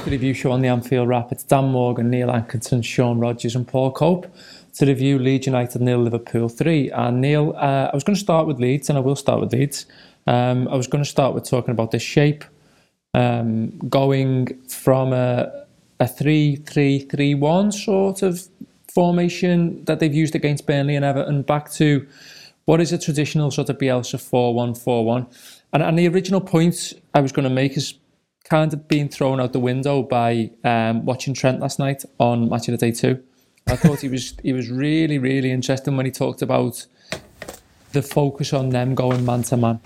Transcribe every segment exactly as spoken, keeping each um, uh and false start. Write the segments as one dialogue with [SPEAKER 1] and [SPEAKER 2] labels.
[SPEAKER 1] the review show on the Anfield Wrap. It's Dan Morgan, Neil Atkinson, Sean Rogers and Paul Cope to review Leeds United nil, Liverpool three. And Neil, uh, I was going to start with Leeds, and I will start with Leeds. Um, I was going to start with talking about the shape, um, going from a, a three three three one sort of formation that they've used against Burnley and Everton back to what is a traditional sort of Bielsa four one four one. And, and the original point I was going to make is kind of being thrown out the window by um, watching Trent last night on Match of the Day two. I thought he was he was really, really interesting when he talked about the focus on them going man to man.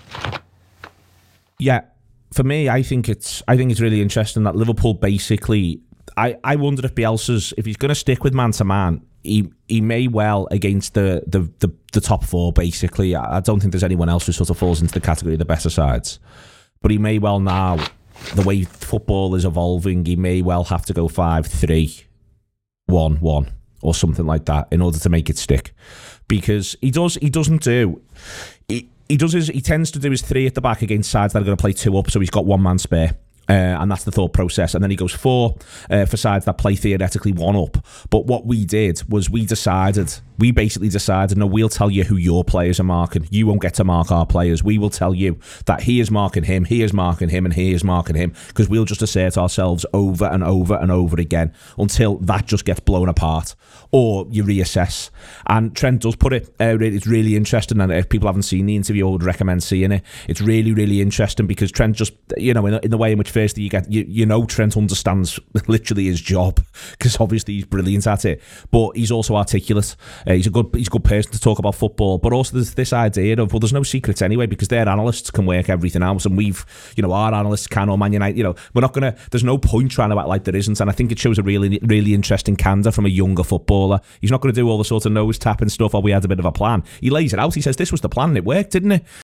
[SPEAKER 2] Yeah, for me, I think it's I think it's really interesting that Liverpool basically. I, I wonder if Bielsa's, if he's going to stick with man to man, he he may well against the, the, the, the top four. Basically, I don't think there's anyone else who sort of falls into the category of the better sides, but he may well now. The way football is evolving, he may well have to go five three one one or something like that in order to make it stick, because he does he doesn't do he, he does his he tends to do his three at the back against sides that are going to play two up, so he's got one man spare. Uh, and that's the thought process. And then he goes four uh, for sides that play theoretically one up. But what we did was we decided, we basically decided, no, we'll tell you who your players are marking. You won't get to mark our players. We will tell you that he is marking him, he is marking him, and he is marking him, because we'll just assert ourselves over and over and over again until that just gets blown apart. Or you reassess. And Trent does put it, uh, it's really interesting, and if people haven't seen the interview, I would recommend seeing it. It's really, really interesting because Trent just, you know, in, in the way in which firstly you get, you, you know Trent understands literally his job, because obviously he's brilliant at it, but he's also articulate. Uh, he's a good he's a good person to talk about football, but also there's this idea of, well, there's no secrets anyway, because their analysts can work everything out, and we've, you know, our analysts can, or Man United, you know, we're not going to, there's no point trying to act like there isn't, and I think it shows a really, really interesting candour from a younger footballer. He's not going to do all the sort of nose tapping stuff, or we had a bit of a plan. He lays it out, he says, this was the plan, and it worked, didn't it?